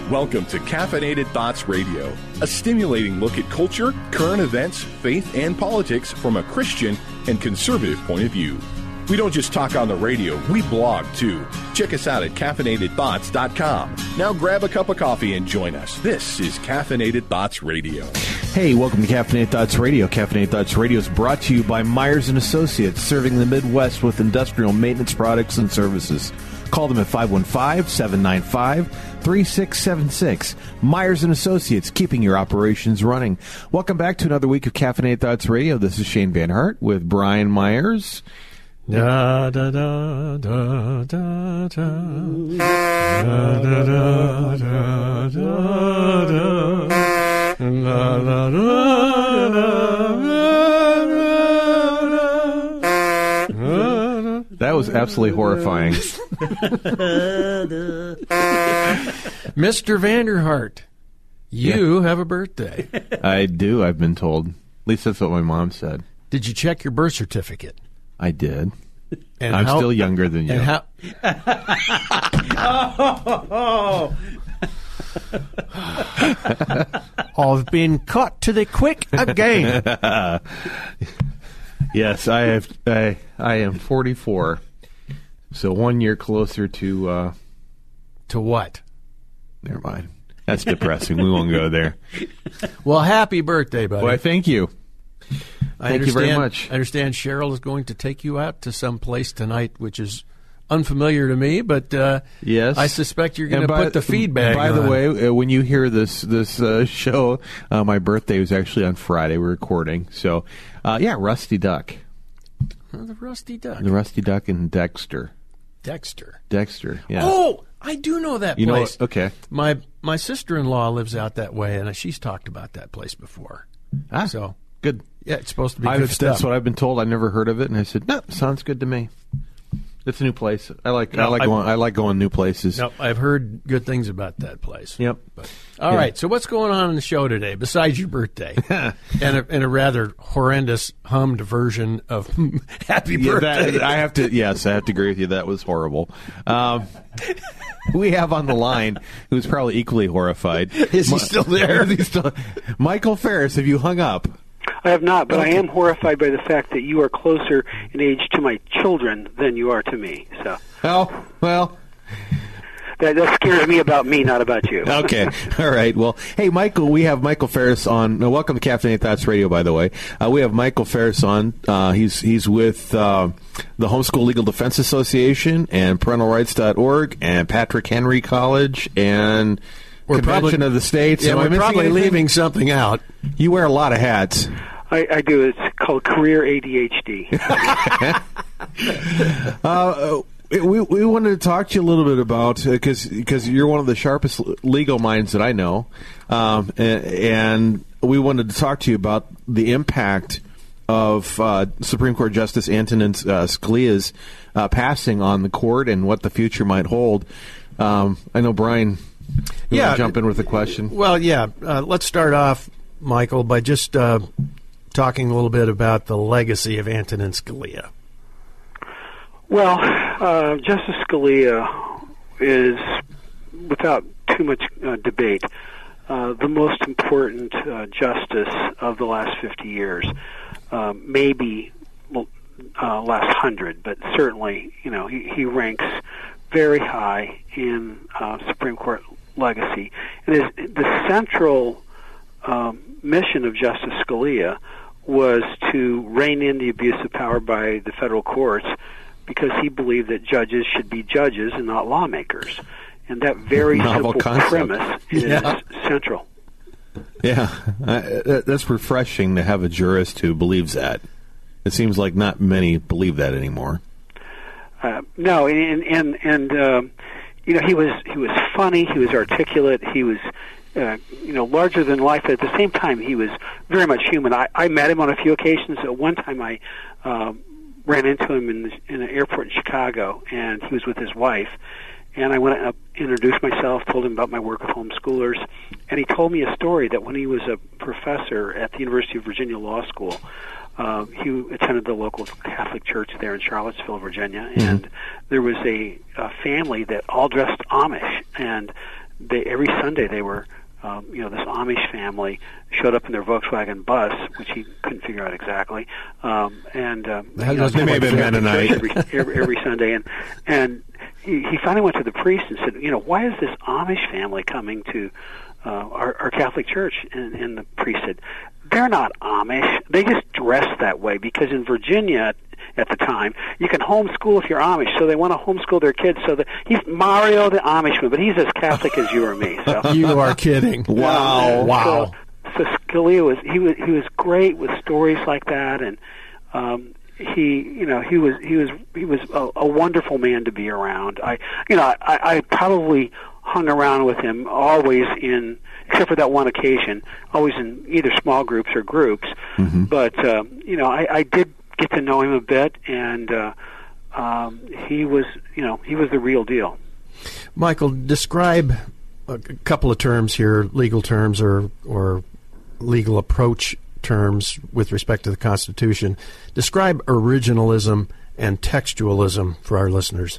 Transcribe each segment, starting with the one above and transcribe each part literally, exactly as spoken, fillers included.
Welcome to Caffeinated Thoughts Radio, a stimulating look at culture, current events, faith, and politics from a Christian and conservative point of view. We don't just talk on the radio, we blog too. Check us out at caffeinated thoughts dot com. Now grab a cup of coffee and join us. This is Caffeinated Thoughts Radio. Hey, welcome to Caffeinated Thoughts Radio. Caffeinated Thoughts Radio is brought to you by Myers and Associates, serving the Midwest with industrial maintenance products and services. Call them at five one five, seven nine five, three six seven six. Myers and Associates, keeping your operations running. Welcome back to another week of Caffeinated Thoughts Radio. This is Shane Van Hart with Brian Myers. Da da da da da da da da da da da la la la. That was absolutely horrifying. Mister Vanderhart, you yeah. have a birthday. I do, I've been told. At least that's what my mom said. Did you check your birth certificate? I did. And I'm how, still younger than you. And how, oh, I've been caught to the quick again. Yes, I have. I I am forty-four, so one year closer to uh, to what? Never mind. That's depressing. We won't go there. Well, happy birthday, buddy. Why, thank you. I Thank you very much. I understand Cheryl is going to take you out to some place tonight, which is unfamiliar to me, but uh, yes, I suspect you're going to put the feedback By on. the way, uh, when you hear this this uh, show, uh, my birthday was actually on Friday. We're recording. So, uh, yeah, Rusty Duck. Oh, the Rusty Duck. The Rusty Duck and Dexter. Dexter. Dexter, yeah. Oh, I do know that you place. Know, okay. My my sister-in-law lives out that way, and she's talked about that place before. Ah, so good. Yeah, it's supposed to be I've, good stuff. That's what I've been told. I never heard of it, and I said, "No, sounds good to me." It's a new place. I like. No, I like I've, going. I like going new places. No, I've heard good things about that place. Yep. But, all yeah. right. So what's going on in the show today besides your birthday and, a, and a rather horrendous hummed version of "Happy yeah, Birthday"? That, I have to. Yes, I have to agree with you. That was horrible. Um, we have on the line who's probably equally horrified. Is he still there? Is he still, Michael Ferris, have you hung up? I have not, but I am horrified by the fact that you are closer in age to my children than you are to me. So, oh well, that, that scares me about me, not about you. Okay, all right. Well, hey, Michael, we have Michael Ferris on. Uh, welcome to Caffeinated Thoughts Radio, by the way. Uh, we have Michael Ferris on. Uh, he's he's with uh, the Homeschool Legal Defense Association and parental rights dot org and Patrick Henry College and. We're Convention probably, of the States. Yeah, Am I we're missing probably anything? leaving something out. You wear a lot of hats. I, I do. It's called career A D H D. uh, we we wanted to talk to you a little bit about because because you're one of the sharpest legal minds that I know, um, and, and we wanted to talk to you about the impact of uh, Supreme Court Justice Antonin uh, Scalia's uh, passing on the court and what the future might hold. Um, I know Brian. You yeah, want to jump in with a question? Well, yeah. Uh, let's start off, Michael, by just uh, talking a little bit about the legacy of Antonin Scalia. Well, uh, Justice Scalia is, without too much uh, debate, uh, the most important uh, justice of the last fifty years. Uh, maybe uh, last hundred, but certainly, you know, he, he ranks very high in uh, Supreme Court legacy. And his, the central um, mission of Justice Scalia was to rein in the abuse of power by the federal courts because he believed that judges should be judges and not lawmakers. And that very Novel simple concept. premise is Yeah. central. Yeah, uh, that's refreshing to have a jurist who believes that. It seems like not many believe that anymore. Uh, no, and and and um, you know, he was he was funny, he was articulate, he was uh, you know larger than life. But at the same time, he was very much human. I, I met him on a few occasions. At one time, I uh, ran into him in, the, in an airport in Chicago, and he was with his wife. And I went up, introduced myself, told him about my work with homeschoolers, and he told me a story that when he was a professor at the University of Virginia Law School, uh, he attended the local Catholic church there in Charlottesville, Virginia, mm-hmm. and there was a, a family that all dressed Amish, and they every Sunday they were. Um, you know, this Amish family showed up in their Volkswagen bus, which he couldn't figure out exactly, um, and um, that you know, may have been Mennonite every, every, every Sunday, and and he, he finally went to the priest and said, you know, why is this Amish family coming to uh, our, our Catholic Church? And, and the priest said, they're not Amish. They just dress that way because in Virginia at the time, you can homeschool if you're Amish, so they want to homeschool their kids. So that he's Mario the Amishman, but he's as Catholic as you or me. So. You are kidding! Wow, um, wow. So, so Scalia was he was he was great with stories like that, and um, he you know he was he was he was a, a wonderful man to be around. I you know I, I probably hung around with him always in. Except for that one occasion, always in either small groups or groups. Mm-hmm. But uh, you know, I, I did get to know him a bit, and uh, um, he was, you know, he was the real deal. Michael, describe a couple of terms here, legal terms or or legal approach terms with respect to the Constitution. Describe originalism and textualism for our listeners.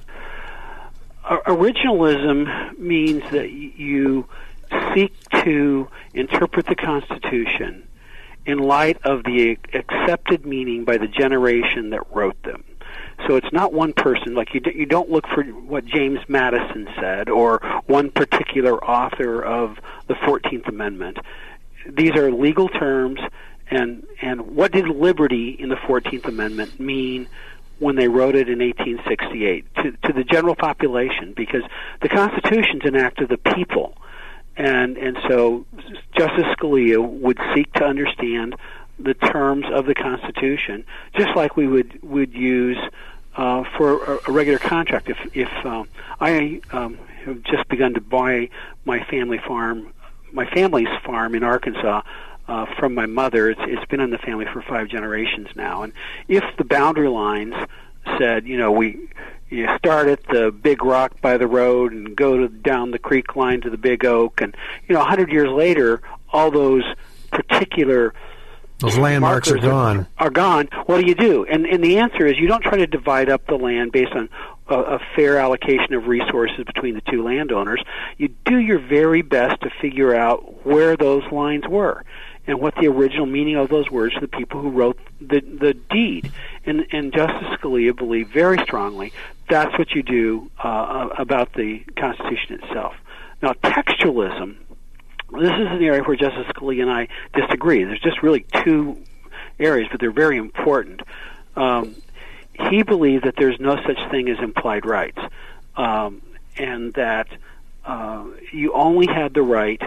Uh, originalism means that you seek to interpret the Constitution in light of the accepted meaning by the generation that wrote them. So it's not one person, like you, you don't look for what James Madison said or one particular author of the fourteenth Amendment. These are legal terms, and, and what did liberty in the fourteenth Amendment mean when they wrote it in eighteen sixty-eight to, to the general population? Because the Constitution's an act of the people. And and so Justice Scalia would seek to understand the terms of the Constitution, just like we would would use uh, for a, a regular contract. If if um, I um, have just begun to buy my family farm, my family's farm in Arkansas uh, from my mother, it's it's been in the family for five generations now. And if the boundary lines said, you know, we you start at the big rock by the road and go to, down the creek line to the big oak, and you know, a hundred years later, all those particular those landmarks are gone. Are, are gone. What do you do? And and the answer is you don't try to divide up the land based on a, a fair allocation of resources between the two landowners. You do your very best to figure out where those lines were and what the original meaning of those words to the people who wrote the the deed. And, and Justice Scalia believed very strongly that's what you do uh, about the Constitution itself. Now, textualism, this is an area where Justice Scalia and I disagree. There's just really two areas, but they're very important. Um, he believed that there's no such thing as implied rights, um, and that uh, you only had the right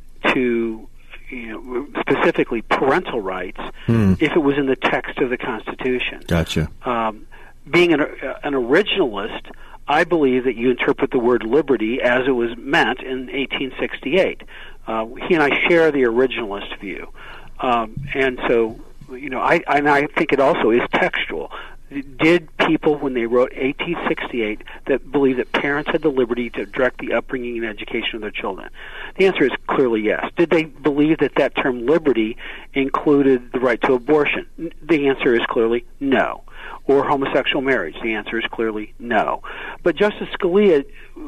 to, you know, specifically parental rights, hmm. if it was in the text of the Constitution. Gotcha. Um, being an, uh, an originalist, I believe that you interpret the word liberty as it was meant in eighteen sixty-eight. Uh, he and I share the originalist view. Um, and so, you know, I, and I think it also is textual. Did people, when they wrote eighteen sixty-eight, that believe that parents had the liberty to direct the upbringing and education of their children? The answer is clearly yes. Did they believe that that term liberty included the right to abortion? The answer is clearly no. Or homosexual marriage? The answer is clearly no. But Justice Scalia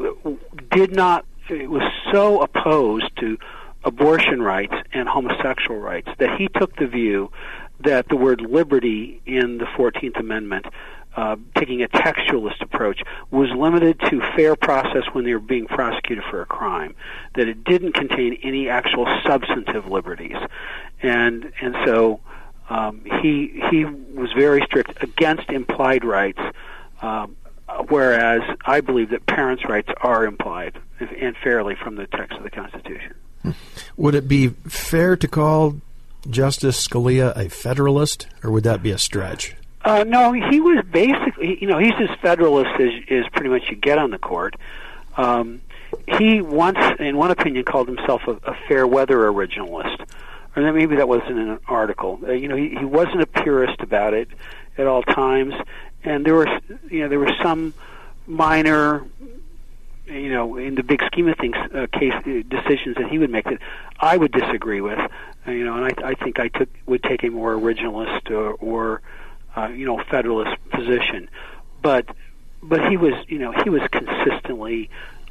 did not, was so opposed to abortion rights and homosexual rights that he took the view that the word liberty in the fourteenth Amendment, uh, taking a textualist approach, was limited to fair process when they were being prosecuted for a crime, that it didn't contain any actual substantive liberties. And and so um, he he was very strict against implied rights, um, whereas I believe that parents' rights are implied and fairly from the text of the Constitution. Would it be fair to call Justice Scalia a Federalist, or would that be a stretch? Uh, no, he was basically, you know, he's as Federalist as, as pretty much you get on the court. Um, he once, in one opinion, called himself a, a fair weather originalist, or then maybe that wasn't in an article. Uh, you know, he, he wasn't a purist about it at all times, and there were, you know, there were some minor, you know, in the big scheme of things, uh, case uh, decisions that he would make that I would disagree with, uh, you know, and I, I think I took would take a more originalist or, or uh, you know, Federalist position, but but he was, you know, he was consistently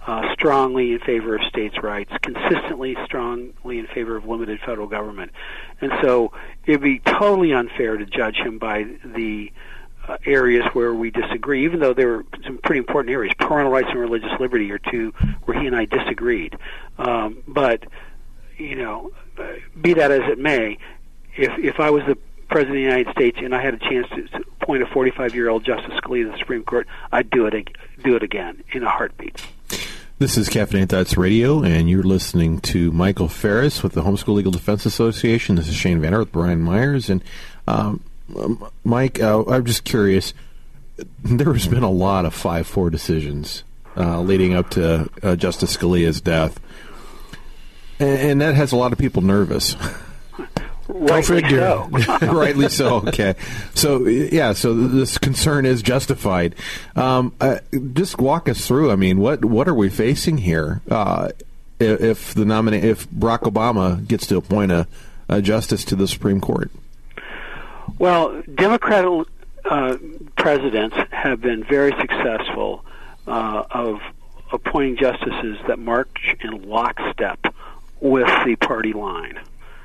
uh, strongly in favor of states' rights, consistently strongly in favor of limited federal government. And so it would be totally unfair to judge him by the uh, areas where we disagree, even though there were some pretty important areas. Parental rights and religious liberty are two where he and I disagreed. Um, but, you know, uh, be that as it may, if if I was the President of the United States and I had a chance to, to appoint a forty-five-year-old Justice Scalia to the Supreme Court, I'd do it do it again in a heartbeat. This is Caffeinated Thoughts Radio, and you're listening to Michael Ferris with the Homeschool Legal Defense Association. This is Shane Vanner with Brian Myers. And um, Mike, uh, I'm just curious, there has been a lot of five four decisions uh, leading up to uh, Justice Scalia's death, and, and that has a lot of people nervous. Rightly so. Rightly so. Okay. So yeah. So this concern is justified. Um, uh, just walk us through. I mean, what what are we facing here? Uh, if, if the nominee, if Barack Obama gets to appoint a, a justice to the Supreme Court? Well, Democratic uh, presidents have been very successful uh, of appointing justices that march in lockstep with the party line.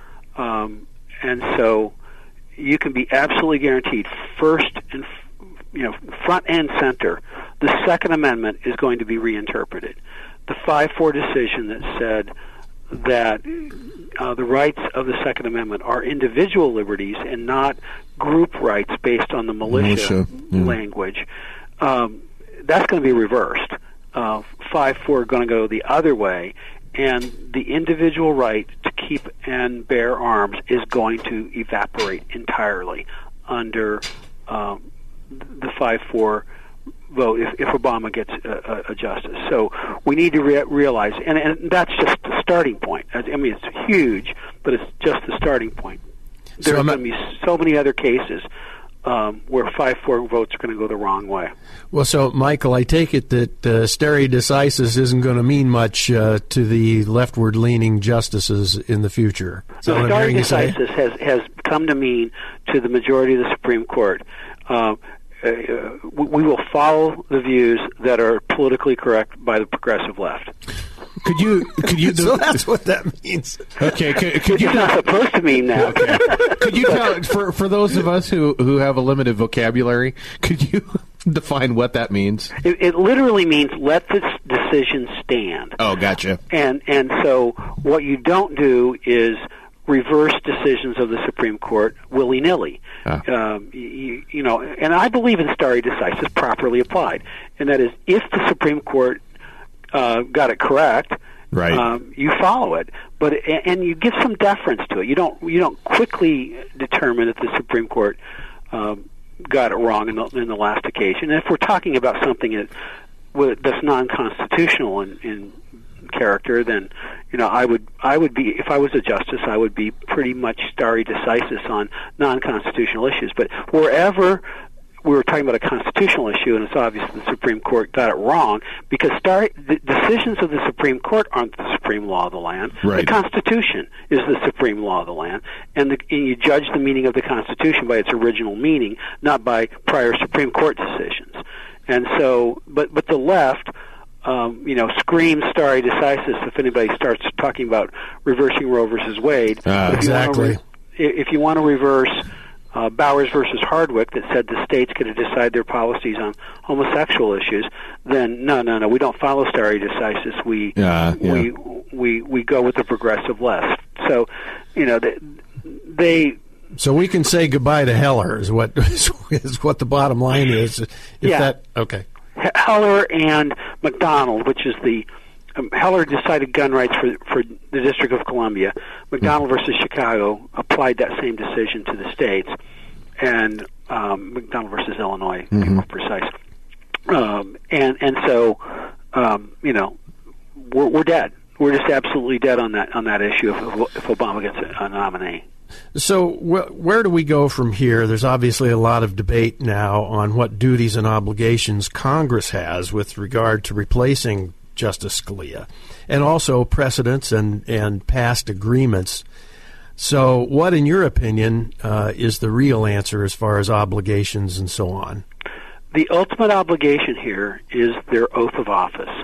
Um, and so you can be absolutely guaranteed, first and you know, front and center, the Second Amendment is going to be reinterpreted. The five four decision that said that uh, the rights of the Second Amendment are individual liberties and not group rights based on the militia, militia. Yeah. language, um, that's going to be reversed. Uh, five four are going to go the other way. And the individual right to keep and bear arms is going to evaporate entirely under um, the five four vote if, if Obama gets a, a justice. So we need to re- realize, and, and that's just the starting point. I mean, it's huge, but it's just the starting point. There's so going to be so many other cases Um, where five four votes are going to go the wrong way. Well, so, Michael, I take it that uh, stare decisis isn't going to mean much uh, to the leftward-leaning justices in the future. So stare decisis has, has come to mean to the majority of the Supreme Court, uh, uh, we will follow the views that are politically correct by the progressive left. Could you? Could you? So that's what that means. Okay. Could, could you? It's not supposed to mean that. Okay. Could you tell for for those of us who who have a limited vocabulary? Could you define what that means? It, it literally means let this decision stand. Oh, gotcha. And and so what you don't do is reverse decisions of the Supreme Court willy-nilly. Ah. Um, you, you know, and I believe in stare decisis properly applied, and that is if the Supreme Court Uh, got it correct, right? Um, you follow it, but and you give some deference to it. You don't you don't quickly determine that the Supreme Court um, got it wrong in the, in the last occasion. And if we're talking about something that that's non-constitutional in, in character, then you know I would I would be if I was a justice, I would be pretty much stare decisis on non-constitutional issues. But wherever we were talking about a constitutional issue, and it's obvious the Supreme Court got it wrong, because stare, the decisions of the Supreme Court aren't the supreme law of the land. Right. The Constitution is the supreme law of the land, and, the, and you judge the meaning of the Constitution by its original meaning, not by prior Supreme Court decisions. And so, but but the left, um, you know, screams stare decisis if anybody starts talking about reversing Roe versus Wade. Uh, if exactly. You re- if you want to reverse Uh, Bowers versus Hardwick that said the states could decide their policies on homosexual issues, then no, no, no, we don't follow stare decisis. We yeah, yeah. we we we go with the progressive left. So, you know, they, they so we can say goodbye to Heller is what is what the bottom line is. If yeah. That, okay. Heller and McDonald, which is the Um, Heller decided gun rights for for the District of Columbia. McDonald versus Chicago applied that same decision to the states, and um, McDonald versus Illinois, to be mm-hmm. more precise. Um, and and so, um, you know, we're we're dead. We're just absolutely dead on that on that issue if, if Obama gets a, a nominee. So wh- where do we go from here? There's obviously a lot of debate now on what duties and obligations Congress has with regard to replacing Justice Scalia, and also precedents and, and past agreements. So what, in your opinion, uh, is the real answer as far as obligations and so on? The ultimate obligation here is their oath of office.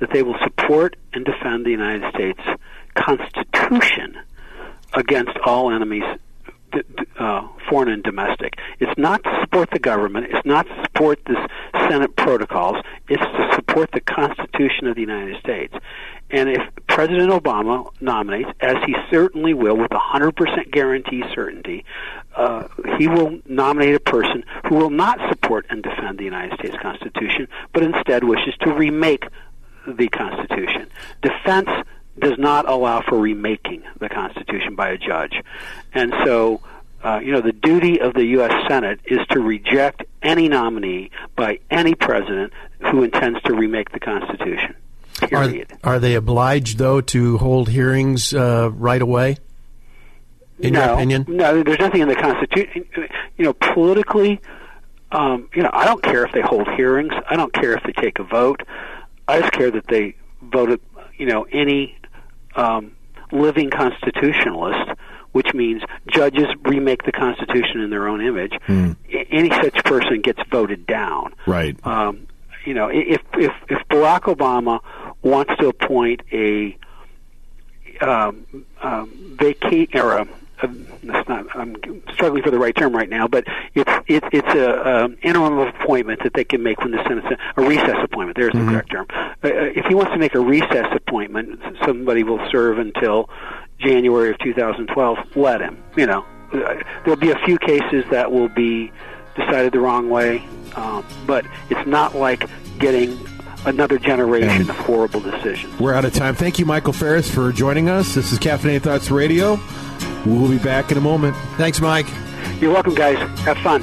that they will support and defend the United States Constitution against all enemies, uh, foreign and domestic. It's not to support the government. It's not to support the Senate protocols. It's to support the Constitution of the United States. And if President Obama nominates, as he certainly will with one hundred percent guarantee certainty, uh, he will nominate a person who will not support and defend the United States Constitution, but instead wishes to remake the Constitution. Defense does not allow for remaking the Constitution by a judge. And so, uh, you know, the duty of the U S Senate is to reject any nominee by any president who intends to remake the Constitution. Period. Are, are they obliged, though, to hold hearings uh, right away, in no, your opinion? No, there's nothing in the Constitution. You know, politically, um, you know, I don't care if they hold hearings. I don't care if they take a vote. I just care that they voted, you know, any um, living constitutionalist, which means judges remake the Constitution in their own image. Mm. Any such person gets voted down. Right. Um, you know, if if if Barack Obama wants to appoint a um, um, vacate or a, a that's not I'm struggling for the right term right now, but it's it, it's a um, interim appointment that they can make when the Senate a recess appointment. There's mm-hmm. the correct term. Uh, if he wants to make a recess appointment, somebody will serve until January of two thousand twelve. Let him. You know, uh, there'll be a few cases that will be decided the wrong way, um, but it's not like getting another generation and of horrible decisions. We're out of time. Thank you, Michael Farris, for joining us. This is Caffeinated Thoughts Radio. We'll be back in a moment. Thanks, Mike. You're welcome, guys. Have fun.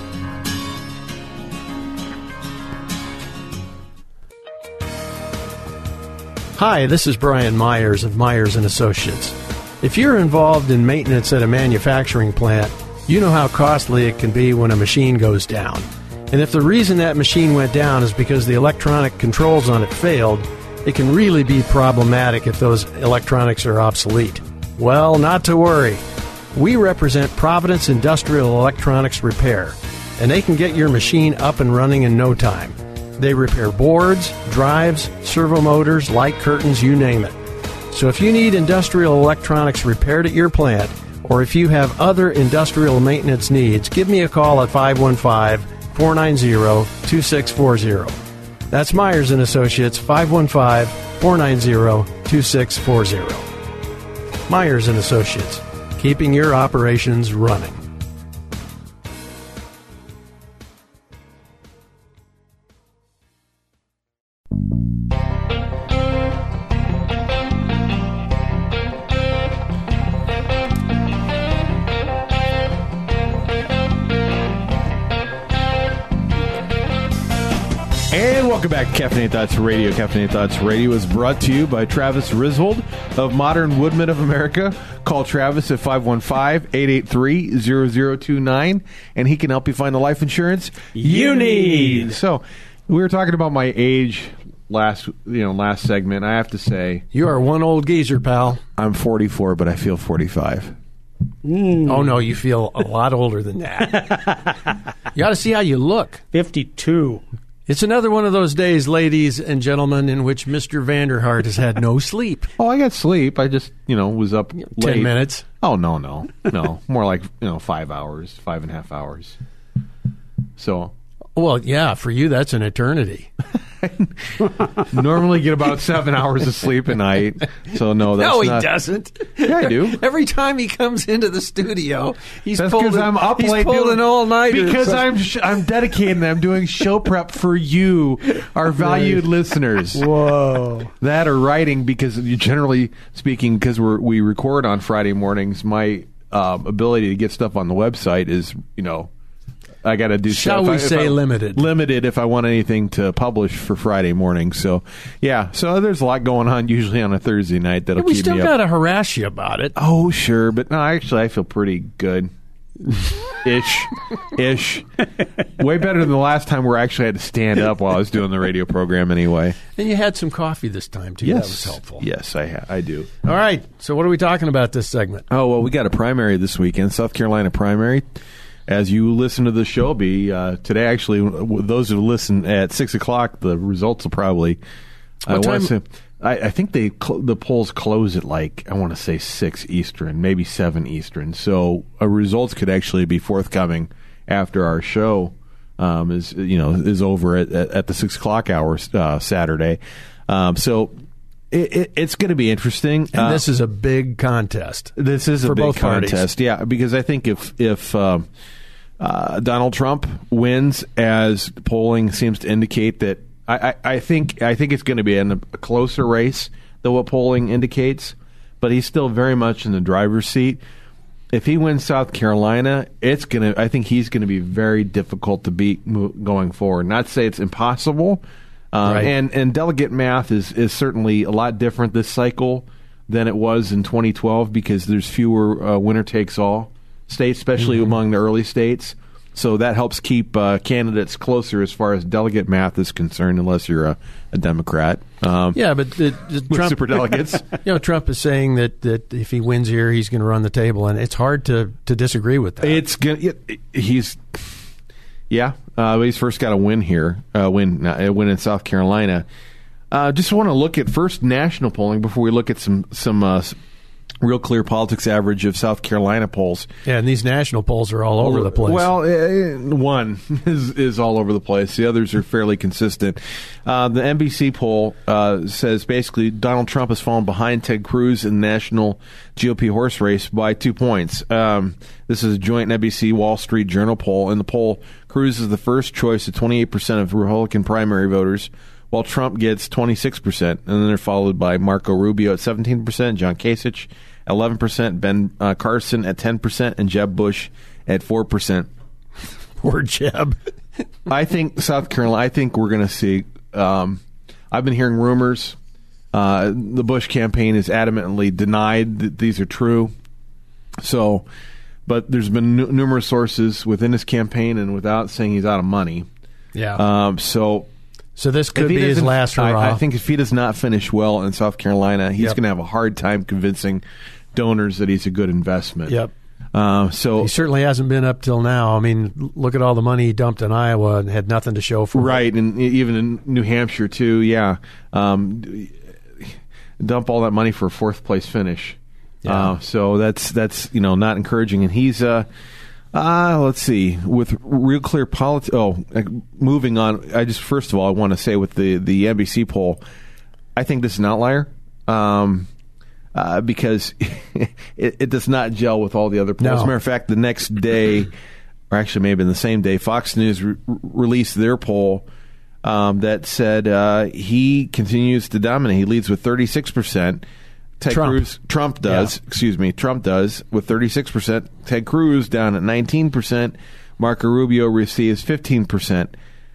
Hi, this is Brian Myers of Myers and Associates. If you're involved in maintenance at a manufacturing plant, you know how costly it can be when a machine goes down. And if the reason that machine went down is because the electronic controls on it failed, it can really be problematic if those electronics are obsolete. Well, not to worry. We represent Providence Industrial Electronics Repair, and they can get your machine up and running in no time. They repair boards, drives, servo motors, light curtains, you name it. So if you need industrial electronics repaired at your plant, or if you have other industrial maintenance needs, give me a call at five one five, four nine zero, two six four zero. That's Myers and Associates, five one five, four nine zero, two six four zero. Myers and Associates, keeping your operations running. And welcome back to Caffeinated Thoughts Radio. Caffeinated Thoughts Radio is brought to you by Travis Rishold of Modern Woodmen of America. Call Travis at five one five, eight eight three, zero zero two nine, and he can help you find the life insurance you need. So, we were talking about my age last, you know, last segment. I have to say, you are one old geezer, pal. I'm forty-four, but I feel forty-five. Mm. Oh, no, you feel a lot older than that. You ought to see how you look. fifty-two. It's another one of those days, ladies and gentlemen, in which Mister Vanderhart has had no sleep. Oh, I got sleep. I just, you know, was up late. Ten minutes? Oh, no, no. No. More like, you know, five hours, five and a half hours. So. Well, yeah, for you, that's an eternity. Normally get about seven hours of sleep a night. So, no, that's no, he not... doesn't. Yeah, I do. Every time he comes into the studio, he's that's pulled, I'm up he's late pulled doing, an all-nighter. Because so. I'm sh- I'm dedicating I'm doing show prep for you, our valued right. listeners. Whoa. That are writing, because you generally speaking, because we're, we record on Friday mornings, my um, ability to get stuff on the website is, you know, I got to do. Shall stuff. we if say I, limited? Limited if I want anything to publish for Friday morning. So, yeah. So there's a lot going on usually on a Thursday night that'll yeah, we keep still me got up. to harass you about it. Oh, sure, but no, actually, I feel pretty good. Ish, ish. Way better than the last time where I actually had to stand up while I was doing the radio program. Anyway, and you had some coffee this time too. Yes, that was helpful. Yes, I ha- I do. All right. So what are we talking about this segment? Oh well, we got a primary this weekend, South Carolina primary. As you listen to the show, be uh, today. Actually, those who listen at six o'clock, the results will probably. What I time? Say, I, I think they cl- the polls close at like I want to say six Eastern, maybe seven Eastern. So uh, results could actually be forthcoming after our show um, is you know is over at, at, at the six o'clock hour uh, Saturday. Um, so it, it, it's going to be interesting. And uh, this is a big contest. This is for a big both contest, parties. yeah. Because I think if if um, uh, Donald Trump wins, as polling seems to indicate that. I, I, I think I think it's going to be in a closer race than what polling indicates, but he's still very much in the driver's seat. If he wins South Carolina, it's going to. I think he's going to be very difficult to beat going forward. Not to say it's impossible, uh, right. and and delegate math is is certainly a lot different this cycle than it was in twenty twelve because there's fewer uh, winner takes all states, especially mm-hmm. among the early states. So that helps keep uh, candidates closer as far as delegate math is concerned, unless you're a, a Democrat. Um, yeah, but the, the with Trump, superdelegates. You know, Trump is saying that, that if he wins here, he's going to run the table, and it's hard to, to disagree with that. It's gonna. It, he's yeah. Uh, he's first got to win here, uh, win uh, win in South Carolina. Uh, just want to look at first national polling before we look at some some. Uh, Real Clear Politics average of South Carolina polls. Yeah, and these national polls are all over the place. Well, uh, one is, is all over the place. The others are fairly consistent. Uh, the N B C poll uh, says basically Donald Trump has fallen behind Ted Cruz in the national G O P horse race by two points. Um, this is a joint N B C Wall Street Journal poll. In the poll, Cruz is the first choice of twenty-eight percent of Republican primary voters, while Trump gets twenty-six percent. And then they're followed by Marco Rubio at seventeen percent, John Kasich eleven percent, Ben uh, Carson at ten percent, and Jeb Bush at four percent. Poor Jeb. I think South Carolina, I think we're going to see, um, I've been hearing rumors. Uh, the Bush campaign has adamantly denied that these are true. So, but there's been n- numerous sources within his campaign and without saying he's out of money. Yeah. Um, so, So this could be his last hurrah. I, I think if he does not finish well in South Carolina, he's Yep. going to have a hard time convincing donors that he's a good investment. Yep. Uh, so he certainly hasn't been up till now. I mean, look at all the money he dumped in Iowa and had nothing to show for it. Right, and even in New Hampshire too. Yeah, um, dump all that money for a fourth place finish. Yeah. Uh, so that's that's you know not encouraging. And he's uh, uh let's see with Real Clear Politics. Oh, moving on. I just first of all I want to say with the the N B C poll, I think this is an outlier. Um, Uh, because it, it does not gel with all the other polls. No. As a matter of fact, the next day, or actually maybe in the same day, Fox News re- released their poll um, that said uh, he continues to dominate. He leads with thirty-six percent. Ted Trump. Cruz, Trump does, yeah. excuse me, Trump does with thirty-six percent. Ted Cruz down at nineteen percent. Marco Rubio receives fifteen percent.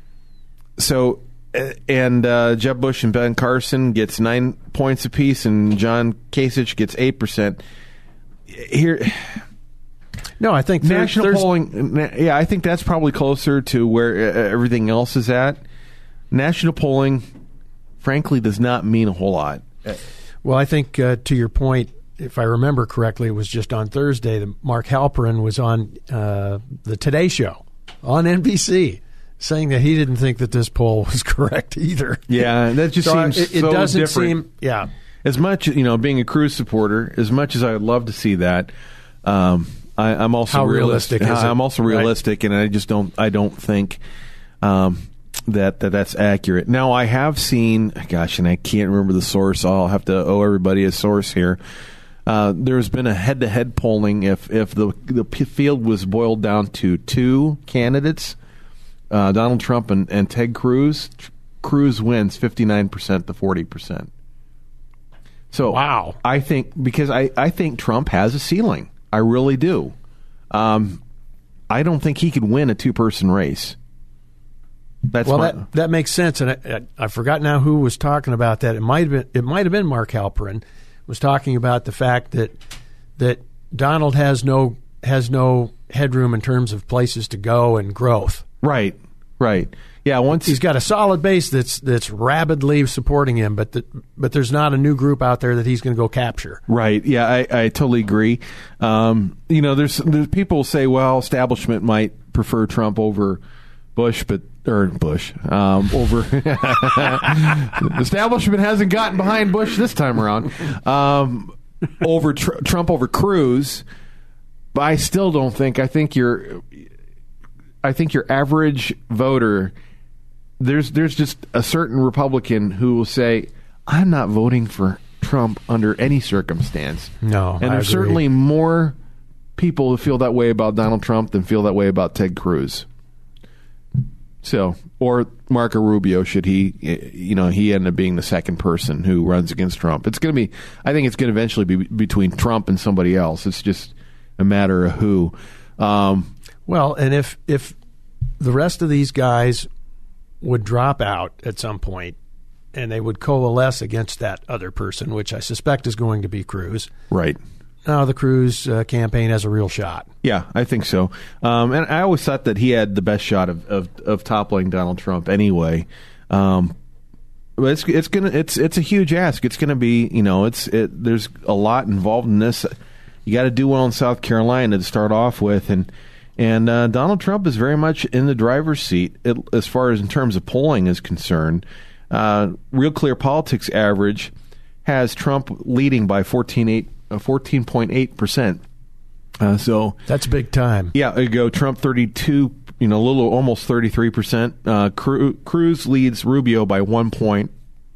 So, and uh, Jeb Bush and Ben Carson gets nine points apiece, and John Kasich gets eight percent. Here, no, I think there's, national there's, polling. Yeah, I think that's probably closer to where uh, everything else is at. National polling, frankly, does not mean a whole lot. Well, I think uh, to your point, if I remember correctly, it was just on Thursday that Mark Halperin was on uh, the Today Show on N B C. Saying that he didn't think that this poll was correct either. Yeah, that just so seems it, it so doesn't different. seem. Yeah, as much you know, being a Cruz supporter, as much as I would love to see that, um, I, I'm also How realistic. realistic is it? I'm also realistic, right? And I just don't. I don't think um, that, that that's accurate. Now, I have seen. Gosh, and I can't remember the source. I'll have to owe everybody a source here. Uh, there's been a head-to-head polling. If if the the field was boiled down to two candidates. Uh, Donald Trump and, and Ted Cruz, Cruz wins fifty-nine percent to forty percent. So wow. I think because I, I think Trump has a ceiling. I really do. Um, I don't think he could win a two-person race. That's well, my, that that makes sense, and I, I, I forgot now who was talking about that. It might have been it might have been Mark Halperin was talking about the fact that that Donald has no has no headroom in terms of places to go and growth. Right, right. Yeah, once he's got a solid base that's that's rabidly supporting him, but the, but there's not a new group out there that he's going to go capture. Right. Yeah, I, I totally agree. Um, you know, there's there's people say, well, establishment might prefer Trump over Bush, but or Bush um, over the establishment hasn't gotten behind Bush this time around. Um, over tr- Trump over Cruz, but I still don't think. I think your, I think your average voter, there's there's just a certain Republican who will say, "I'm not voting for Trump under any circumstance." No, and I there's agree. certainly more people who feel that way about Donald Trump than feel that way about Ted Cruz. So, or Marco Rubio, should he, you know, he end up being the second person who runs against Trump. It's going to be, I think it's going to eventually be between Trump and somebody else. It's just a matter of who. Um, Well, and if if the rest of these guys would drop out at some point and they would coalesce against that other person, which I suspect is going to be Cruz. right. Now the Cruz uh, campaign has a real shot. Yeah, I think so. Um, and I always thought that he had the best shot of, of, of toppling Donald Trump anyway. Um, but it's it's gonna it's it's a huge ask. It's gonna be, you know, it's it, there's a lot involved in this. You got to do well in South Carolina to start off with, and and uh, Donald Trump is very much in the driver's seat it, as far as in terms of polling is concerned. Uh, Real Clear Politics average has Trump leading by fourteen eight. Uh, fourteen point eight percent. Uh, so That's big time. yeah, there you go. Trump thirty-two, you know, a little almost thirty-three percent. Uh, Cru- Cruz leads Rubio by one point.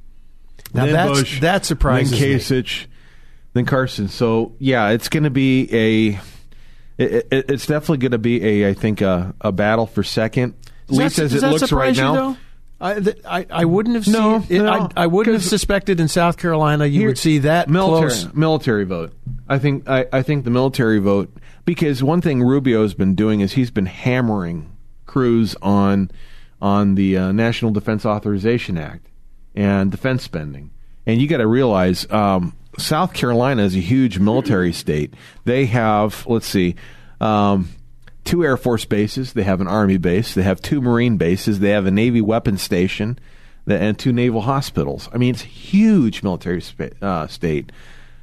Now then that's, Bush, that surprises then me. Kasich, then Carson. So yeah, it's going to be a. It, it, it's definitely going to be a, I think, a, a battle for second. At Does least that, as does it that looks right surprise you, now. though? I, th- I I wouldn't have No, seen it. no, I, I wouldn't have 'cause suspected in South Carolina you Here- would see that military close. military vote. I think I, I think the military vote, because one thing Rubio has been doing is he's been hammering Cruz on on the uh, National Defense Authorization Act and defense spending. And you got to realize um, South Carolina is a huge military state. They have, let's see, um, two Air Force bases. They have an Army base. They have two Marine bases. They have a Navy weapons station and two naval hospitals. I mean, it's a huge military spa- uh, state.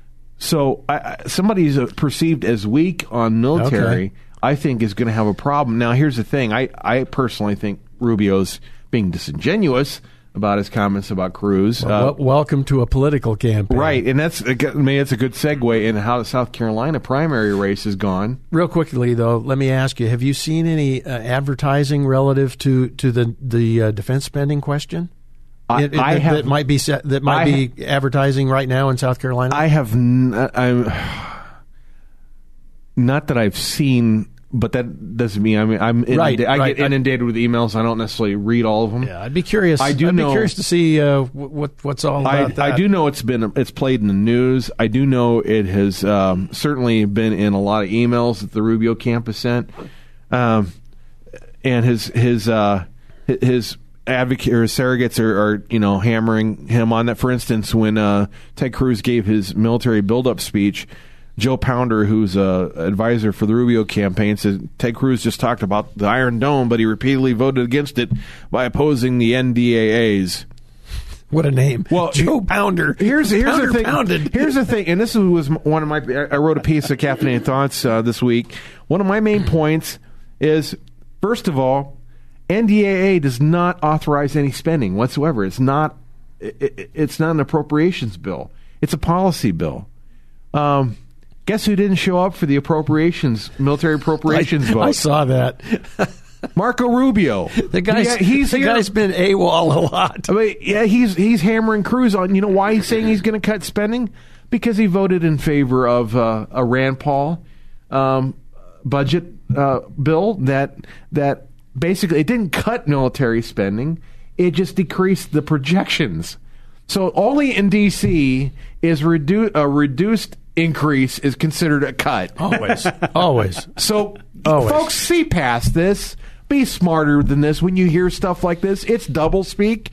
So I, I, somebody who's uh, perceived as weak on military, Okay. I think, is going to have a problem. Now, here's the thing. I, I personally think Rubio's being disingenuous about his comments about Cruz. Well, Uh, wel- welcome to a political campaign. right, and that's I mean, it's a good segue in how the South Carolina primary race has gone. Real quickly, though, let me ask you: have you seen any uh, advertising relative to, to the the uh, defense spending question? I, It- it- I that, have that might be set, that might I be advertising right now in South Carolina. I have n- I'm not that I've seen, but that doesn't mean I mean I'm Right, inunda- I right. get inundated with emails. I don't necessarily read all of them. yeah, I'd be curious. I do I'd know- be curious to see uh, what, what what's all I, about that. I do know it's been it's played in the news. I do know it has um, certainly been in a lot of emails that the Rubio camp has sent, um, and his his uh, his advocate or his surrogates are, are you know hammering him on that. For instance, when uh, Ted Cruz gave his military buildup speech, Joe Pounder, who's a advisor for the Rubio campaign, said Ted Cruz just talked about the Iron Dome, but he repeatedly voted against it by opposing the N D A As. What a name! Well, Joe Pounder. Here's here's Pounder the thing. Pounded. Here's the thing, and this was one of my. I wrote a piece of Caffeinated Thoughts uh, this week. One of my main points is, first of all, N D A A does not authorize any spending whatsoever. It's not. It, it, it's not an appropriations bill. It's a policy bill. Um, guess who didn't show up for the appropriations military appropriations I, vote? I saw that. Marco Rubio. The guy's He- he's the here- guy's been AWOL a lot. I mean, yeah, he's he's hammering Cruz on. You know why he's saying he's going to cut spending? Because he voted in favor of uh, a Rand Paul um, budget uh, bill that that basically it didn't cut military spending; it just decreased the projections. So only in D C is redu- a reduced increase is considered a cut. Always, always. So, Always. folks, see past this. Be smarter than this when you hear stuff like this. It's doublespeak.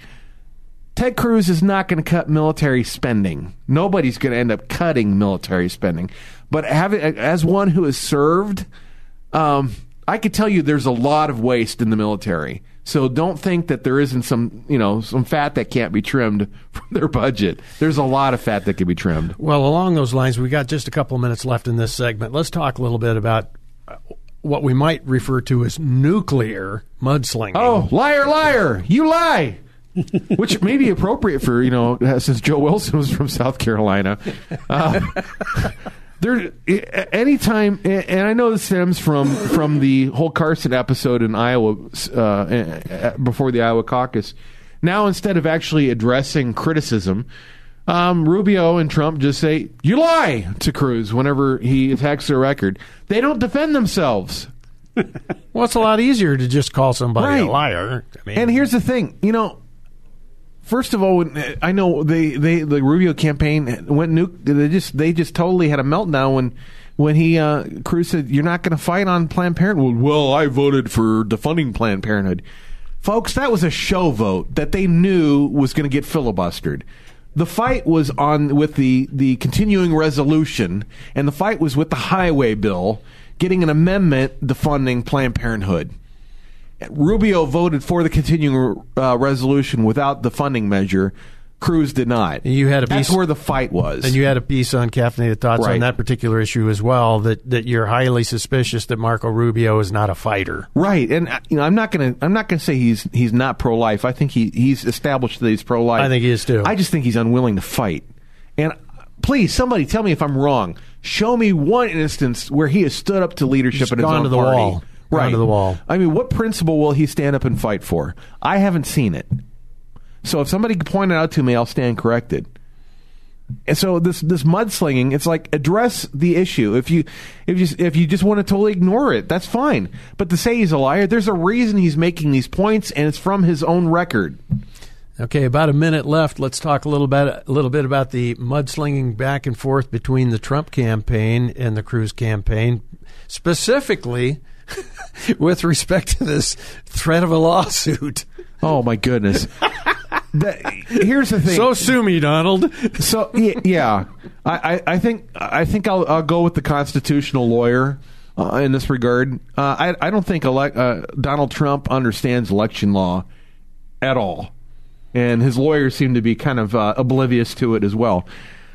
Ted Cruz is not going to cut military spending. Nobody's going to end up cutting military spending. But having, as one who has served, um, I could tell you there's a lot of waste in the military. So don't think that there isn't some, you know, some fat that can't be trimmed from their budget. There's a lot of fat that can be trimmed. Well, along those lines, we got just a couple of minutes left in this segment. Let's talk a little bit about what we might refer to as nuclear mudslinging. Oh, liar, liar! You lie. Which may be appropriate for, you know, since Joe Wilson was from South Carolina. Uh, there, anytime, and I know this stems from from the whole Carson episode in Iowa uh, before the Iowa caucus. Now, instead of actually addressing criticism, um, Rubio and Trump just say, "You lie," to Cruz whenever he attacks their record. They don't defend themselves. Well, it's a lot easier to just call somebody right. a liar. I mean, and here's the thing, you know. First of all, I know they, they the Rubio campaign went nuke. They just they just totally had a meltdown when when he uh, Cruz said, "You're not going to fight on Planned Parenthood." Well, I voted for defunding Planned Parenthood, folks. That was a show vote that they knew was going to get filibustered. The fight was on with the the continuing resolution, and the fight was with the highway bill, getting an amendment defunding Planned Parenthood. Rubio voted for the continuing uh, resolution without the funding measure. Cruz did not. You had a piece, That's where the fight was. And you had a piece on Caffeinated Thoughts right. on that particular issue as well, that, that you're highly suspicious that Marco Rubio is not a fighter. Right. And you know, I'm not going to I'm not going to say he's he's not pro-life. I think he he's established that he's pro-life. I think he is too. I just think he's unwilling to fight. And please, somebody tell me if I'm wrong. Show me one instance where he has stood up to leadership in his gone own to the party. wall. Right. To the wall. I mean, what principle will he stand up and fight for? I haven't seen it. So if somebody can point it out to me, I'll stand corrected. And so this this mudslinging, it's like address the issue. If you if you if you just want to totally ignore it, that's fine. But to say he's a liar, there's a reason he's making these points, and it's from his own record. Okay, about a minute left. Let's talk a little bit a little bit about the mudslinging back and forth between the Trump campaign and the Cruz campaign, specifically with respect to this threat of a lawsuit. Oh my goodness! the, here's the thing. So sue me, Donald. So yeah, yeah. I, I, I think I think I'll, I'll go with the constitutional lawyer uh, in this regard. Uh, I I don't think elect, uh, Donald Trump understands election law at all, and his lawyers seem to be kind of uh, oblivious to it as well.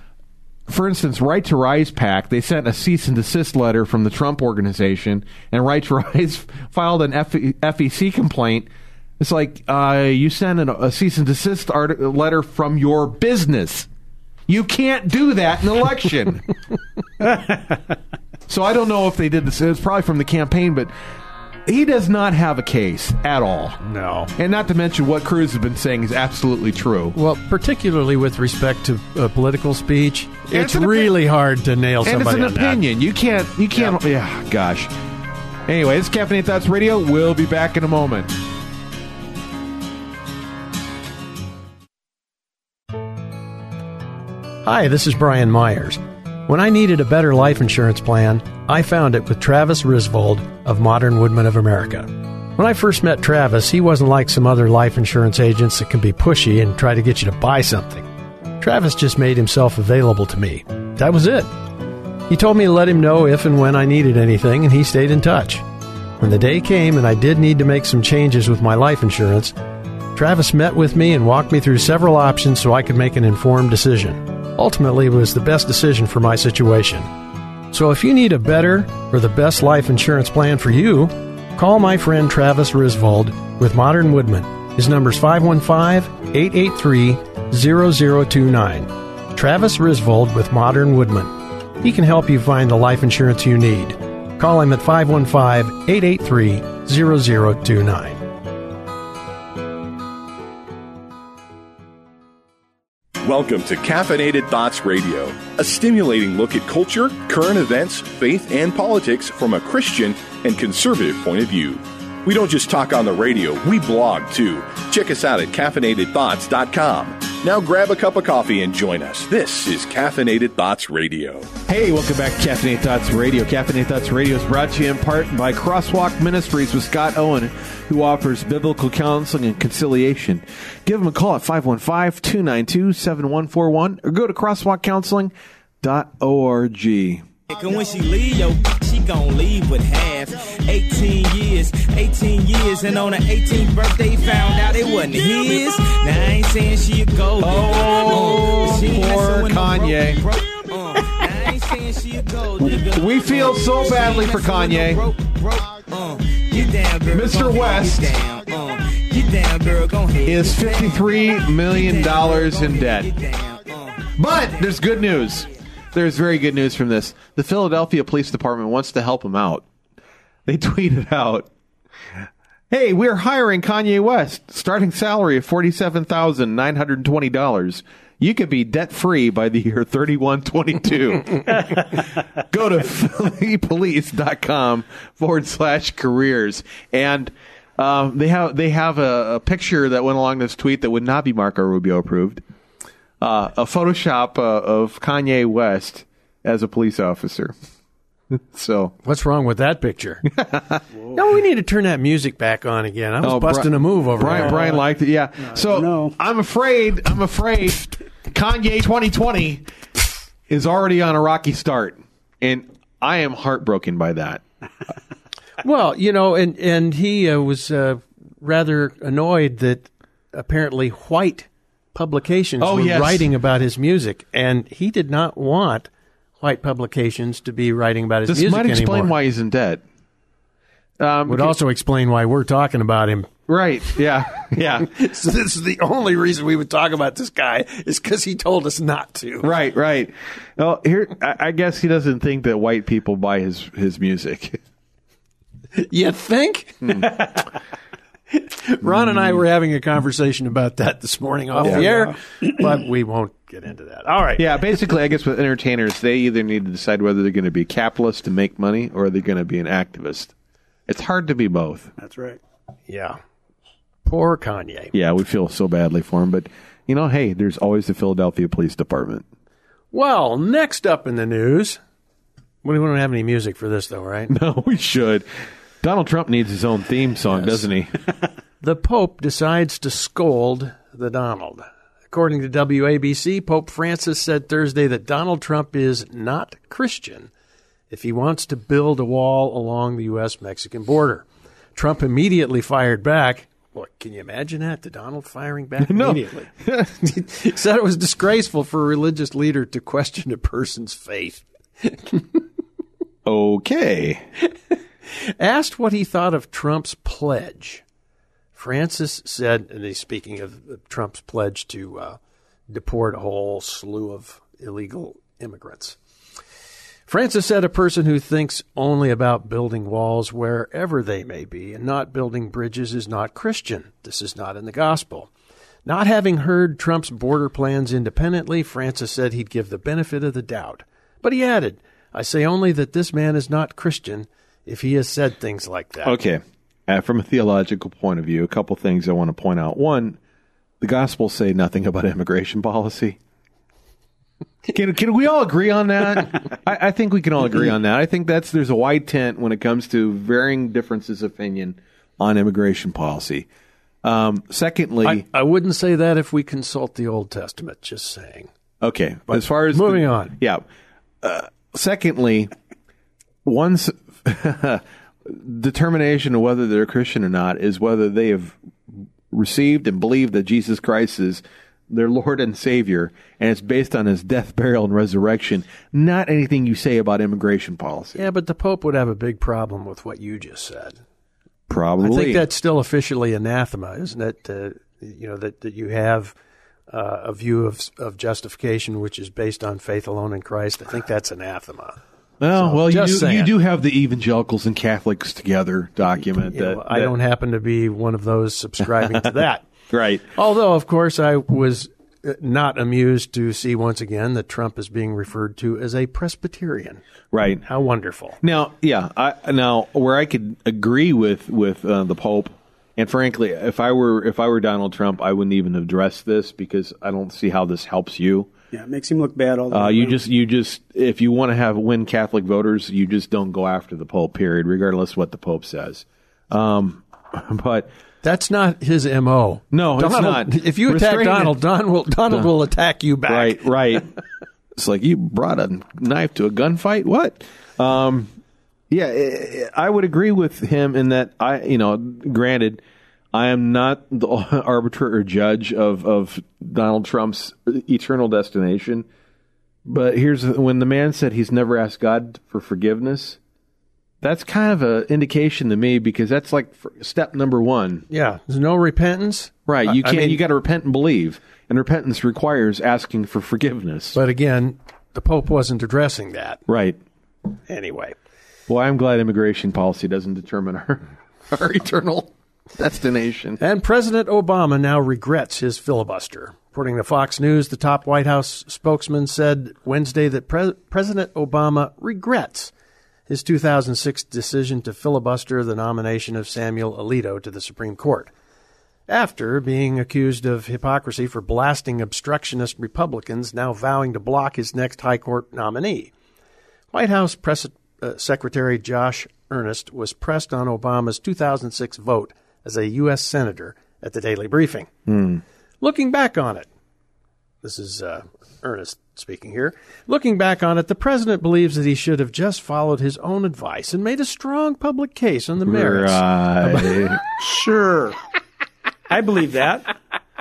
For instance, Right to Rise PAC, they sent a cease and desist letter from the Trump organization, and Right to Rise filed an F E C complaint. It's like, uh, you sent an, a cease and desist art- letter from your business. You can't do that in an election. So I don't know if they did this. It's probably from the campaign, but he does not have a case at all. No. And not to mention what Cruz has been saying is absolutely true. Well, particularly with respect to uh, political speech, And it's, it's really opi- hard to nail and somebody it's an on opinion. that. You can't, you can't, yeah. yeah, gosh. Anyway, this is Caffeinated Thoughts Radio. We'll be back in a moment. Hi, this is Brian Myers. When I needed a better life insurance plan, I found it with Travis Risvold of Modern Woodmen of America. When I first met Travis, he wasn't like some other life insurance agents that can be pushy and try to get you to buy something. Travis just made himself available to me. That was it. He told me to let him know if and when I needed anything, and he stayed in touch. When the day came and I did need to make some changes with my life insurance, Travis met with me and walked me through several options so I could make an informed decision. Ultimately, it was the best decision for my situation. So if you need a better or the best life insurance plan for you, call my friend Travis Risvold with Modern Woodmen. His number is five one five, eight eight three, zero zero two nine. Travis Risvold with Modern Woodmen. He can help you find the life insurance you need. Call him at five one five, eight eight three, zero zero two nine. Welcome to Caffeinated Thoughts Radio, a stimulating look at culture, current events, faith, and politics from a Christian and conservative point of view. We don't just talk on the radio, we blog too. Check us out at caffeinated thoughts dot com. Now grab a cup of coffee and join us. This is Caffeinated Thoughts Radio. Hey, welcome back to Caffeinated Thoughts Radio. Caffeinated Thoughts Radio is brought to you in part by Crosswalk Ministries with Scott Owen, who offers biblical counseling and conciliation. Give him a call at five one five, two nine two, seven one four one or go to crosswalk counseling dot org. And when she leave, yo, she gon' leave with half. eighteen years, eighteen years, and on her eighteenth birthday, found out it wasn't his. Now I ain't saying she a gold. Oh, uh, she poor Kanye. Broke, broke, uh, now I ain't saying she a gold. We feel so badly for Kanye. Broke, broke, Get down, girl. Mister Go ahead, West get down. Uh, get down, girl. Go ahead. is fifty-three million dollars in debt. Get down. Uh. But there's good news. There's very good news from this. The Philadelphia Police Department wants to help him out. They tweeted out, "Hey, we're hiring Kanye West. Starting salary of forty-seven thousand nine hundred twenty dollars. You could be debt-free by the year thirty-one twenty-two. Go to phillypolice.com forward slash careers." And um, they have they have a, a picture that went along this tweet that would not be Marco Rubio approved. Uh, a Photoshop uh, of Kanye West as a police officer. So what's wrong with that picture? No, we need to turn that music back on again. I was Oh, busting Bri- a move over Brian, there. Brian liked it, yeah. So know. I'm afraid, I'm afraid Kanye twenty twenty is already on a rocky start. And I am heartbroken by that. Well, you know, and, and he uh, was uh, rather annoyed that apparently white publications Oh, were yes. writing about his music, and he did not want white publications to be writing about his This music might explain anymore. why he's in debt. Um, Would also explain why we're talking about him. Right, yeah, yeah. So this is the only reason we would talk about this guy is because he told us not to. Right, right. Well, here, I, I guess he doesn't think that white people buy his, his music. You think? Ron and I were having a conversation about that this morning off the air, but we won't get into that. All right. Yeah, basically, I guess with entertainers, they either need to decide whether they're going to be capitalists to make money or they're going to be an activist. It's hard to be both. That's right. Yeah. Poor Kanye. Yeah, we feel so badly for him, but you know, hey, there's always the Philadelphia Police Department. Well, next up in the news, we don't have any music for this, though, right? No, we should. Donald Trump needs his own theme song, Yes. doesn't he? The Pope decides to scold the Donald. According to W A B C, Pope Francis said Thursday that Donald Trump is not Christian if he wants to build a wall along the U S Mexican border. Trump immediately fired back. Boy, can you imagine that? The Donald firing back No. immediately. He said it was disgraceful for a religious leader to question a person's faith. Okay. Asked what he thought of Trump's pledge, Francis said, and he's speaking of Trump's pledge to uh, deport a whole slew of illegal immigrants. Francis said a person who thinks only about building walls wherever they may be and not building bridges is not Christian. This is not in the gospel. Not having heard Trump's border plans independently, Francis said he'd give the benefit of the doubt. But he added, I say only that this man is not Christian if he has said things like that. Okay. Uh, from a theological point of view, a couple things I want to point out. One, the Gospels say nothing about immigration policy. Can, can we all agree on that? I, I think we can all agree on that. I think that's there's a wide tent when it comes to varying differences of opinion on immigration policy. Um, secondly, I, I wouldn't say that if we consult the Old Testament, just saying. okay, as far as moving the, on. Yeah. Uh, secondly, one's determination of whether they're Christian or not is whether they have received and believed that Jesus Christ is their Lord and Savior, and it's based on his death, burial, and resurrection, not anything you say about immigration policy. Yeah, but the Pope would have a big problem with what you just said. Probably. I think that's still officially anathema, isn't it? Uh, you know, that, that you have uh, a view of of justification which is based on faith alone in Christ. I think that's anathema. Well, So, well, you just do, saying. you do have the evangelicals and Catholics together document You that, know, I that- don't happen to be one of those subscribing to that. Right. Although, of course, I was not amused to see once again that Trump is being referred to as a Presbyterian. Right. How wonderful. Now, yeah, I, now where I could agree with with uh, the Pope, and frankly, if I were if I were Donald Trump, I wouldn't even address this because I don't see how this helps you. Yeah, it makes him look bad all the Uh, time. you just you just if you want to have win Catholic voters, you just don't go after the Pope. Period, regardless of what the Pope says. Um, but. That's not his M O. No, it's Donald, not. If you attack Restraining- Donald, Don will, Donald will attack you back. Right, right. It's like you brought a knife to a gunfight. What? Um, yeah, I I would agree with him in that I, you know, granted, I am not the arbiter or judge of, of Donald Trump's eternal destination. But here's when the man said he's never asked God for forgiveness. That's kind of an indication to me because that's like step number one. Yeah, there's no repentance. Right, you I can't. mean, you got to repent and believe, and repentance requires asking for forgiveness. But again, the Pope wasn't addressing that. Right. Anyway. Well, I'm glad immigration policy doesn't determine our, our eternal destination. And President Obama now regrets his filibuster. According to Fox News, the top White House spokesman said Wednesday that Pre- President Obama regrets his two thousand six decision to filibuster the nomination of Samuel Alito to the Supreme Court, after being accused of hypocrisy for blasting obstructionist Republicans now vowing to block his next high court nominee. White House Press uh, Secretary Josh Earnest was pressed on Obama's two thousand six vote as a U S senator at the Daily Briefing. Mm. Looking back on it, this is uh, Ernest speaking here. Looking back on it, the president believes that he should have just followed his own advice and made a strong public case on the merits. Right. Sure. I believe that.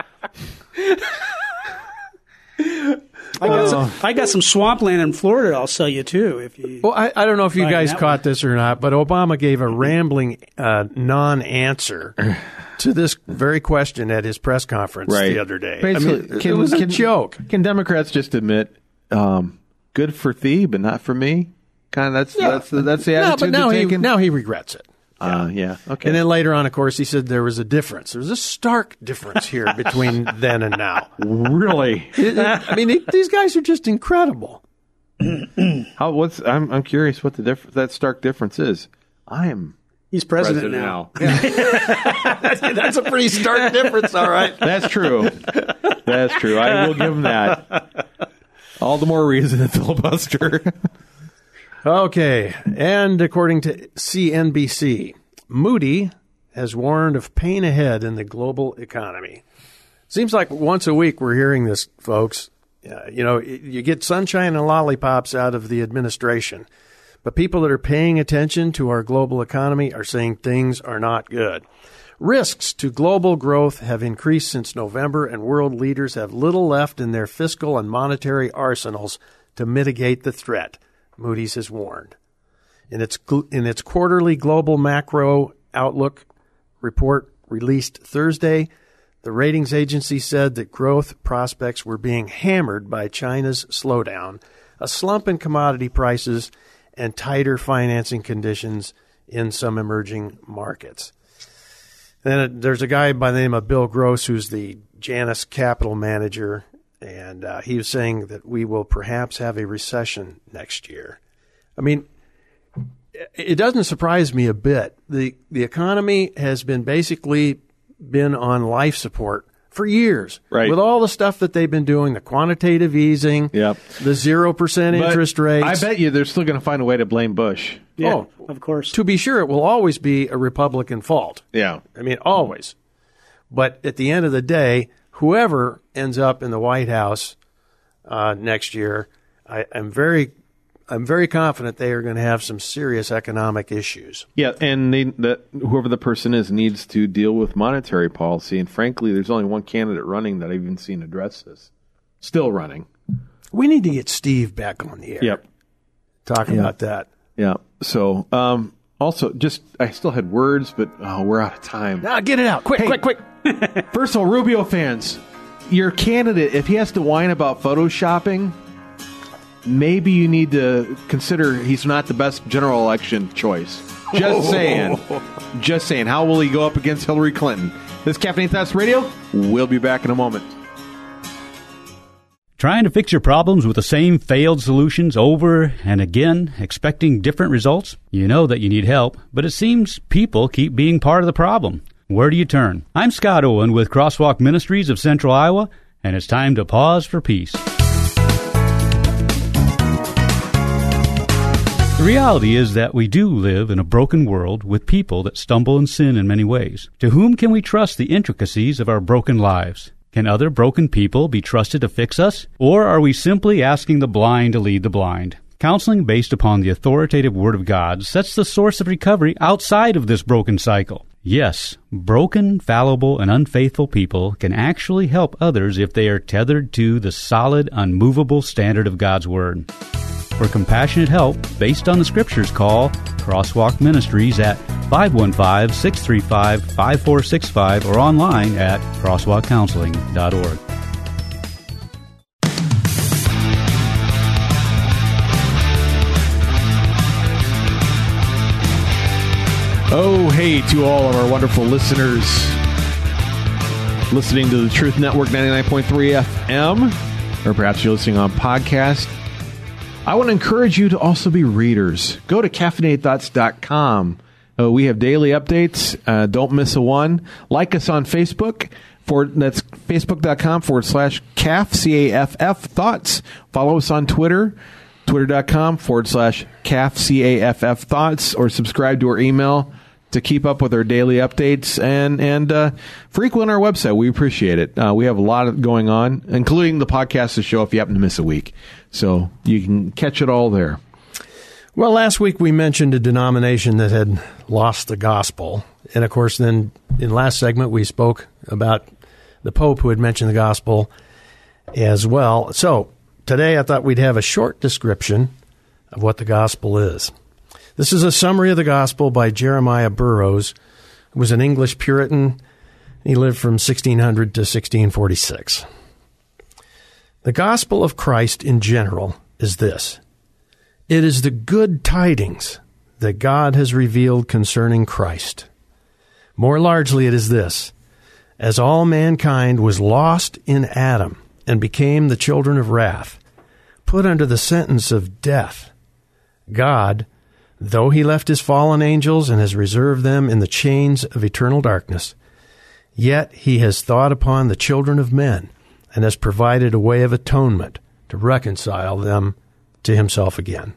I got, some, I got some swampland in Florida I'll sell you, too. If you Well, I, I don't know if you Right, guys that caught one. this or not, but Obama gave a rambling uh, non-answer to this very question at his press conference Right. the other day. Basically, I mean, can- it was a can- joke. Can Democrats just admit, um, good for thee, but not for me? Kind of that's that's the, that's the No, attitude but now they're he, taking. now he regrets it. Uh, yeah. Okay. And then later on, of course, he said there was a difference. There was a stark difference here between then and now. Really? It- it- I mean, it- these guys are just incredible. How? What's? I'm I'm curious what the diff- that stark difference is. I am he's president, president now. That's a pretty stark difference, all right. That's true. That's true. I will give him that. All the more reason to filibuster. Okay, and according to C N B C, Moody has warned of pain ahead in the global economy. Seems like once a week we're hearing this, folks. Uh, you know, you get sunshine and lollipops out of the administration, but people that are paying attention to our global economy are saying things are not good. Risks to global growth have increased since November, and world leaders have little left in their fiscal and monetary arsenals to mitigate the threat, Moody's has warned. In its in its quarterly global macro outlook report released Thursday, the ratings agency said that growth prospects were being hammered by China's slowdown, a slump in commodity prices, and tighter financing conditions in some emerging markets. Then there's a guy by the name of Bill Gross, who's the Janus Capital manager, and uh, he was saying that we will perhaps have a recession next year. I mean, it doesn't surprise me a bit. The the economy has been basically been on life support for years. Right. With all the stuff that they've been doing, the quantitative easing, Yep. the zero percent But interest rates. I bet you they're still going to find a way to blame Bush. Yeah, Oh. of course. To be sure, it will always be a Republican fault. Yeah. I mean, always. But at the end of the day, whoever ends up in the White House uh, next year, I, I'm very, I'm very confident they are going to have some serious economic issues. Yeah, and they, that whoever the person is needs to deal with monetary policy. And frankly, there's only one candidate running that I've even seen address this. Still running. We need to get Steve back on the air. Yep. Talk about that. Yeah. So, um, also, just I still had words, but oh, we're out of time. Now get it out, quick, Hey. quick, quick. First of all, Rubio fans, your candidate, if he has to whine about photoshopping, maybe you need to consider he's not the best general election choice. Just saying. Just saying. How will he go up against Hillary Clinton? This is Caffeinated Thoughts Radio. We'll be back in a moment. Trying to fix your problems with the same failed solutions over and again, expecting different results? You know that you need help, but it seems people keep being part of the problem. Where do you turn? I'm Scott Owen with Crosswalk Ministries of Central Iowa, and it's time to pause for peace. The reality is that we do live in a broken world with people that stumble and sin in many ways. To whom can we trust the intricacies of our broken lives? Can other broken people be trusted to fix us? Or are we simply asking the blind to lead the blind? Counseling based upon the authoritative Word of God sets the source of recovery outside of this broken cycle. Yes, broken, fallible, and unfaithful people can actually help others if they are tethered to the solid, unmovable standard of God's Word. For compassionate help based on the Scriptures, call Crosswalk Ministries at five one five, six three five, five four six five or online at crosswalk counseling dot org. Oh, hey, to all of our wonderful listeners listening to the Truth Network ninety-nine point three F M, or perhaps you're listening on podcast. I want to encourage you to also be readers. Go to caffeinated thoughts dot com. Uh, we have daily updates. Uh, don't miss a one. Like us on Facebook. For, that's facebook.com forward slash CAF, C A F F, thoughts. Follow us on Twitter, twitter.com forward slash CAF, C A F F, thoughts, or subscribe to our email to keep up with our daily updates and and uh, frequent our website. We appreciate it. Uh, we have a lot of going on, including the podcast to show if you happen to miss a week. So you can catch it all there. Well, last week we mentioned a denomination that had lost the gospel. And, of course, then in last segment we spoke about the Pope who had mentioned the gospel as well. So today I thought we'd have a short description of what the gospel is. This is a summary of the gospel by Jeremiah Burroughs, who was an English Puritan. He lived from sixteen hundred to sixteen forty-six. The gospel of Christ in general is this. It is the good tidings that God has revealed concerning Christ. More largely, it is this. As all mankind was lost in Adam and became the children of wrath, put under the sentence of death, God, though he left his fallen angels and has reserved them in the chains of eternal darkness, yet he has thought upon the children of men and has provided a way of atonement to reconcile them to himself again.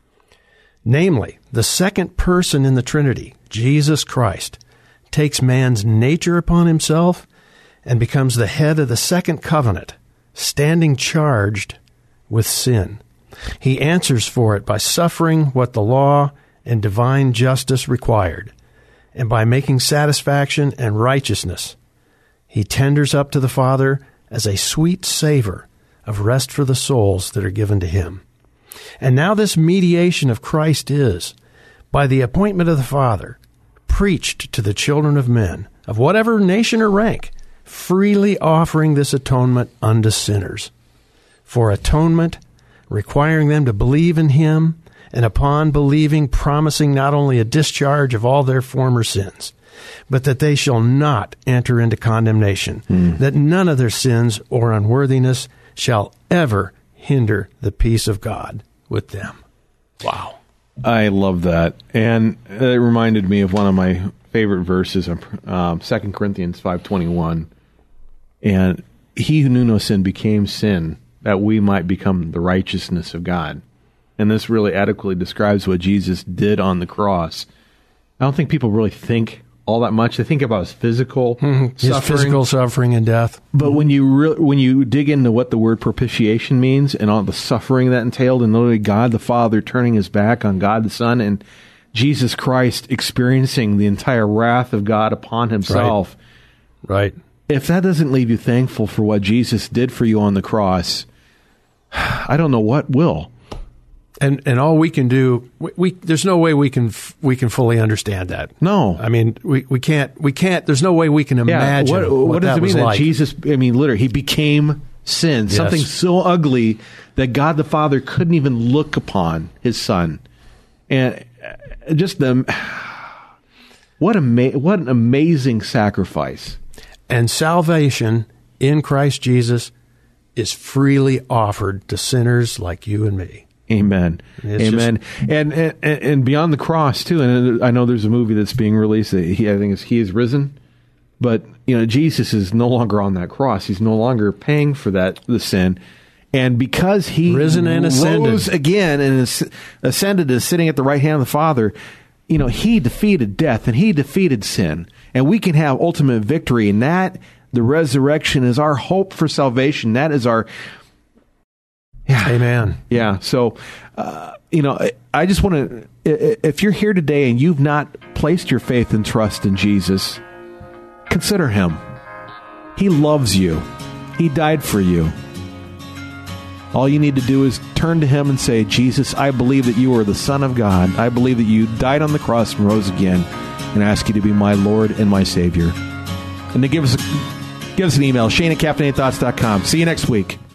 Namely, the second person in the Trinity, Jesus Christ, takes man's nature upon himself and becomes the head of the second covenant, standing charged with sin. He answers for it by suffering what the law and divine justice required, and by making satisfaction and righteousness, he tenders up to the Father as a sweet savor of rest for the souls that are given to him. And now this mediation of Christ is, by the appointment of the Father, preached to the children of men, of whatever nation or rank, freely offering this atonement unto sinners. For atonement, requiring them to believe in him, and upon believing, promising not only a discharge of all their former sins, but that they shall not enter into condemnation, mm. that none of their sins or unworthiness shall ever hinder the peace of God with them. Wow. I love that. And it reminded me of one of my favorite verses, um, Second Corinthians five twenty-one. And he who knew no sin became sin, that we might become the righteousness of God. And this really adequately describes what Jesus did on the cross. I don't think people really think all that much. They think about his physical mm-hmm. his suffering. physical suffering and death. But when you re- when you dig into what the word propitiation means and all the suffering that entailed, and literally God the Father turning his back on God the Son, and Jesus Christ experiencing the entire wrath of God upon himself. Right. right. If that doesn't leave you thankful for what Jesus did for you on the cross, I don't know what will. And and all we can do, we, we there's no way we can we can fully understand that. No, I mean we, we can't we can't. There's no way we can imagine yeah, what, what, what does that it mean was that like. Jesus? I mean, literally, he became sin, yes. something so ugly that God the Father couldn't even look upon his Son, and just the what ama- what an amazing sacrifice. And salvation in Christ Jesus is freely offered to sinners like you and me. Amen. It's Amen. Just, and, and and beyond the cross too. And I know there's a movie that's being released that he, I think is He Is Risen. But you know, Jesus is no longer on that cross. He's no longer paying for that the sin. And because he risen and ascended rose again and ascended and is sitting at the right hand of the Father, you know, he defeated death and he defeated sin. And we can have ultimate victory. And that, the resurrection, is our hope for salvation. That is our... Yeah. Amen. Yeah. So, uh, you know, I, I just want to, if you're here today and you've not placed your faith and trust in Jesus, consider him. He loves you. He died for you. All you need to do is turn to him and say, Jesus, I believe that you are the Son of God. I believe that you died on the cross and rose again, and I ask you to be my Lord and my Savior. And to give us, give us an email, Shane at caffeinated thoughts dot com. See you next week.